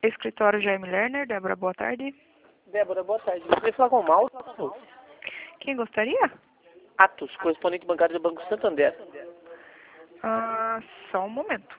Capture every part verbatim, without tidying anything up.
Escritório Jaime Lerner, Débora, boa tarde. Débora, boa tarde. Eu queria falar com o Mauro. Quem gostaria? Atos, correspondente bancário do Banco Santander. Ah, só um momento.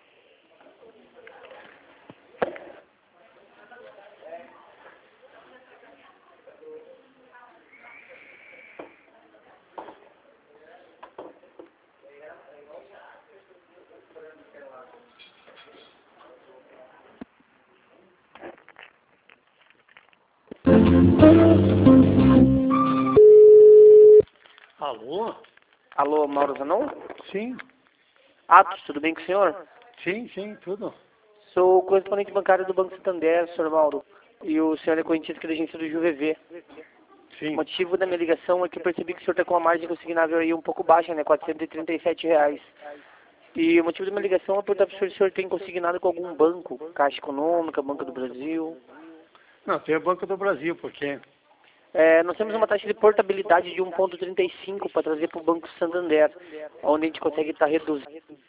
Alô? Alô, Mauro Zanon? Sim, Atos, tudo bem com o senhor? sim, sim, tudo. Sou correspondente bancário do Banco Santander, senhor Mauro. E o senhor é correntista aqui da agência do Ju V V. O Sim. motivo da minha ligação é que eu percebi que o senhor está com uma margem consignável aí um pouco baixa, né? quatrocentos e trinta e sete reais. E o motivo da minha ligação é perguntar para o senhor se o senhor tem consignado com algum banco, Caixa Econômica, Banco do Brasil. Não, tem o Banco do Brasil, porque... É, nós temos uma taxa de portabilidade de um vírgula trinta e cinco para trazer para o Banco Santander, onde a gente consegue estar reduzindo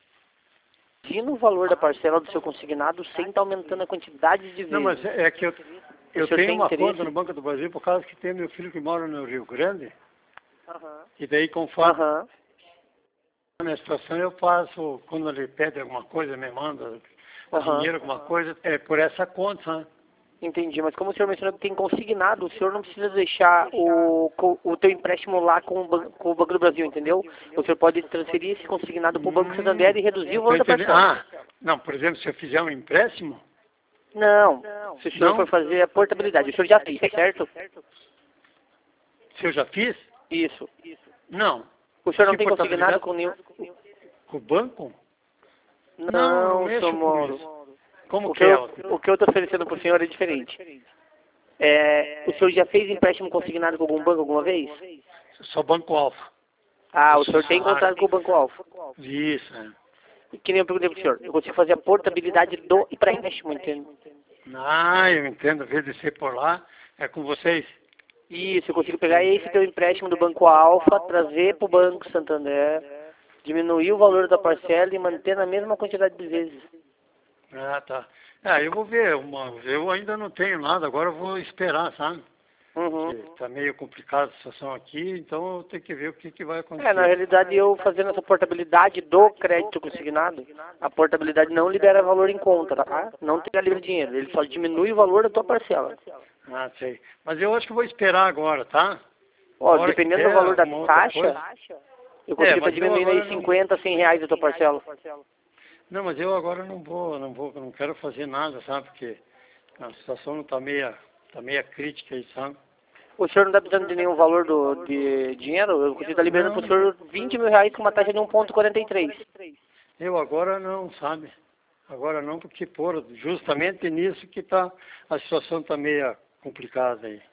o valor da parcela do seu consignado sem estar aumentando a quantidade de vezes. Não, mas é que eu, eu senhor tenho tem uma interesse? conta no Banco do Brasil por causa que tem meu filho que mora no Rio Grande. Aham. E daí, conforme Aham. a minha situação, eu faço, quando ele pede alguma coisa, me manda Aham. dinheiro, alguma coisa, é por essa conta, né? Entendi, mas como o senhor mencionou que tem consignado, o senhor não precisa deixar o, co- o teu empréstimo lá com o, ban- com o Banco do Brasil, entendeu? O senhor pode transferir esse consignado para o Banco Santander e reduzir o Tô valor da entendendo. parcela. Ah, não, por exemplo, se eu fizer um empréstimo, Não, se o senhor Não? for fazer a portabilidade, o senhor já fez, certo? se eu já fiz, Isso. não. O senhor não Se tem consignado portabilidade- com nenhum... Com o banco? Não, não mexo seu com Mauro. isso. Como O que que é? eu o que eu estou oferecendo para o senhor é diferente. É, o senhor já fez empréstimo consignado com algum banco alguma vez? Só Banco Alfa. Ah, o Isso, senhor tem salário. contrato com o Banco Alfa. Isso, é. E que nem eu perguntei para o senhor, eu consigo fazer a portabilidade do e para empréstimo, entende? Ah, eu entendo, às vezes ser por lá, é com vocês. Isso, eu consigo pegar esse teu empréstimo do Banco Alfa, trazer para o Banco Santander, diminuir o valor da parcela e manter na mesma quantidade de vezes. Ah, tá. Ah, eu vou ver, uma, eu ainda não tenho nada, agora eu vou esperar, sabe? Uhum. Porque tá meio complicada a situação aqui, então eu tenho que ver o que, que vai acontecer. É, na realidade, eu fazendo essa portabilidade do crédito consignado, a portabilidade não libera valor em conta, tá? Não tira livre dinheiro, ele só diminui o valor da tua parcela. Ah, sei. Mas eu acho que vou esperar agora, tá? Ó, A hora que dependendo do der valor da alguma outra taxa, coisa- eu consigo É, estar mas eu diminuindo agora aí não- cinquenta, cem reais da tua parcela. Não, mas eu agora não vou, não vou, não quero fazer nada, sabe? Porque a situação não tá meia, tá meia crítica aí, sabe? O senhor não está precisando de nenhum valor do, de dinheiro? Eu consigo estar liberando para o Não. senhor vinte mil reais com uma taxa de um vírgula quarenta e três. Eu agora não, sabe? Agora não, porque, pô, justamente nisso que tá, a situação tá meia complicada aí.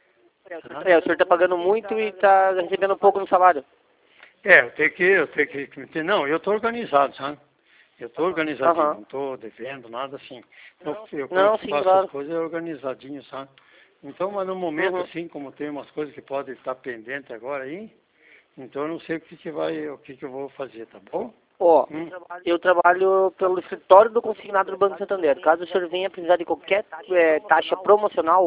É, o senhor está pagando muito e está recebendo pouco no salário. É, eu tenho que, eu tenho que, não, eu tô organizado, sabe? Eu tô organizadinho, Aham. não tô devendo nada assim. Eu, eu Não, quando sim, faço claro. as coisas é organizadinho, sabe? Então, mas no momento Uhum. assim, como tem umas coisas que podem estar pendentes agora aí, então eu não sei o que que vai, o que que eu vou fazer, tá bom? Ó, Hum. eu trabalho pelo escritório do consignado do Banco Santander. Caso o senhor venha precisar de qualquer é, taxa promocional,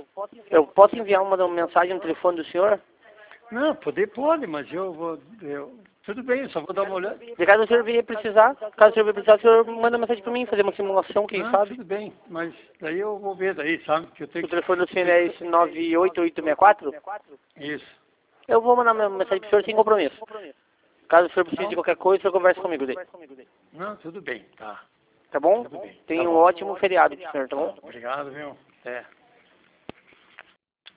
eu posso enviar uma mensagem no telefone do senhor? Não, poder pode, mas eu vou, eu, tudo bem, eu só vou dar uma olhada. E caso o senhor venha precisar, caso o senhor venha precisar, o senhor manda mensagem para mim, fazer uma simulação, quem Não, sabe? tudo bem, mas daí eu vou ver daí, sabe? Que eu tenho O que... telefone do senhor é esse nove oito oito seis quatro? Isso. Eu vou mandar uma mensagem para o senhor sem compromisso. Caso o senhor precise de qualquer coisa, o senhor conversa comigo daí. Não, tudo bem, tá. Tá bom? Tudo bem. Tenha Tá um bom. ótimo feriado pro senhor, tá bom? Obrigado, viu? É.